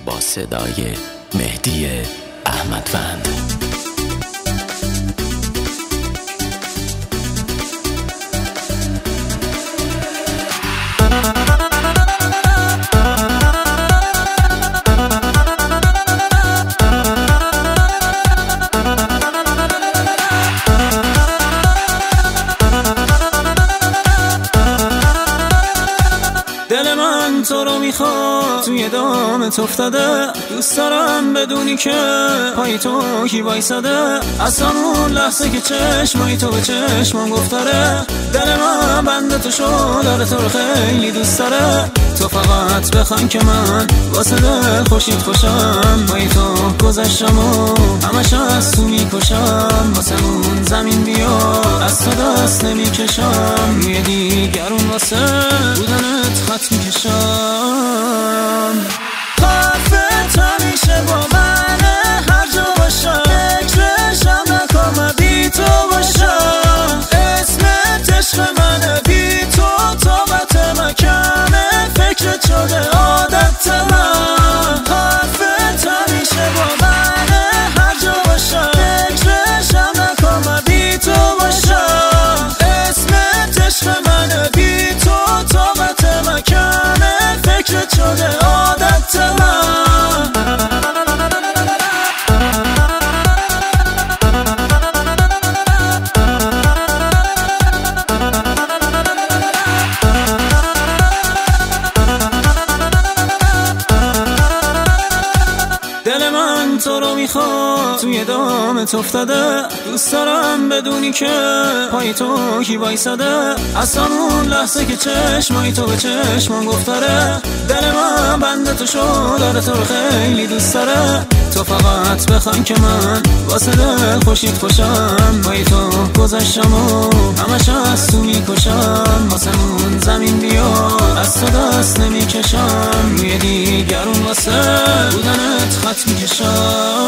با صدای مهدی احمدوند. دل من تو رو میخواد، توی دامت افتاده، دوست دارم بدونی که پای تو کی وایساده. از همون لحظه که چشمای تو به چشمم گفتاره، دل من بنده تو شد، داره تو رو خیلی دوست داره. تو فقط بخوان که من واسه دل خوشید خوشم، پای تو گذشتم و همش از تو میکشم. واسه اون زمین بیا از تو دست نمیکشم، یه دیگرون واسه بودنت خط میکشم. حرفت همیشه با منه، هر جا باشم فکرشم نکن من بی تو باشم. اسمت عشق منه، بی تو طاقت من کمه، فکرت شده عادت من. حرفت همیشه با منه، هر جا باشم فکرشم نکن من بی تو باشم. اسمت عشق منه، بی تو طاقت من کمه، فکرت شده عادت من. دل من تو رو میخواد، توی دامت افتاده، دوست دارم بدونی که پای تو کی وایساده. از همون لحظه که چشمای تو به چشمم گفتاره، دل من بنده تو شد، داره تو رو خیلی دوست داره. تو فقط بخوان که من واسه دل خوشید خوشم، پای تو گذشتم و همش از تو میکشم. واسه اون زمین بیا از تو دست نمیکشم، یه دیگرون واسه بودنت خط میکشم.